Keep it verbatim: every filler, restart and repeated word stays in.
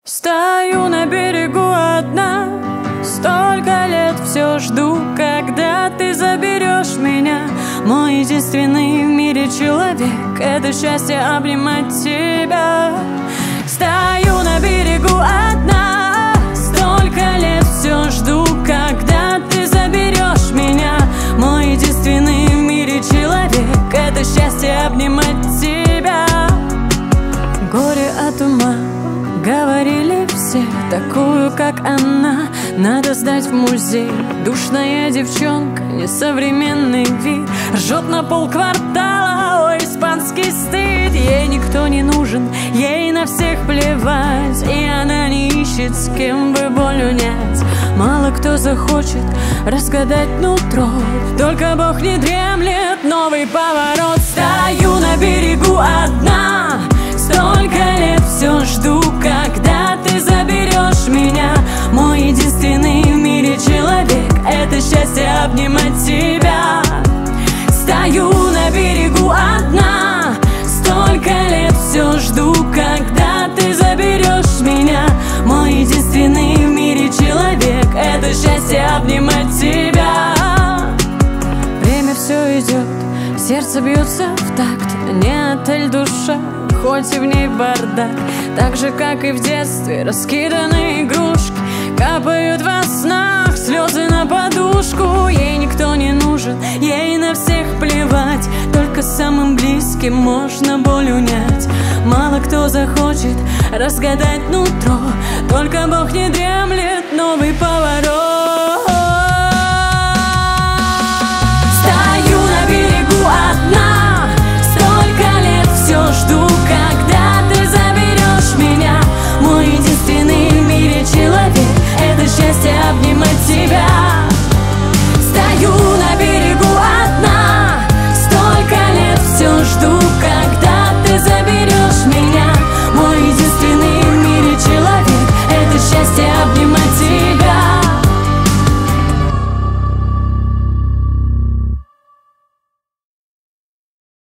Стою на берегу одна, столько лет все жду, когда ты заберешь меня. Мой единственный в мире человек — это счастье обнимать тебя. Стою на берегу одна, столько лет все жду, когда ты заберешь меня. Мой единственный в мире человек — это счастье обнимать тебя. Горе от ума, говорили все, такую, как она, надо сдать в музей. Душная девчонка, несовременный вид, ржет на полквартала, ой, испанский стыд. Ей никто не нужен, ей на всех плевать, и она не ищет, с кем бы боль унять. Мало кто захочет разгадать нутро, только Бог не дремлет. Новый поворот. Стою на берегу одна, столько лет все жду, когда ты заберешь меня. Мой единственный в мире человек — это счастье обнимать тебя. Стою на берегу одна, столько лет все жду, когда ты заберешь меня. Мой единственный в мире человек — это счастье обнимать тебя. Время все идет, сердце бьется в такт, не отель душа, хоть и в ней бардак. Так же, как и в детстве, раскиданы игрушки, капают во снах слезы на подушку. Ей никто не нужен, ей на всех плевать, только самым близким можно боль унять. Мало кто захочет разгадать нутро, только Бог не дремлет. Новый поворот.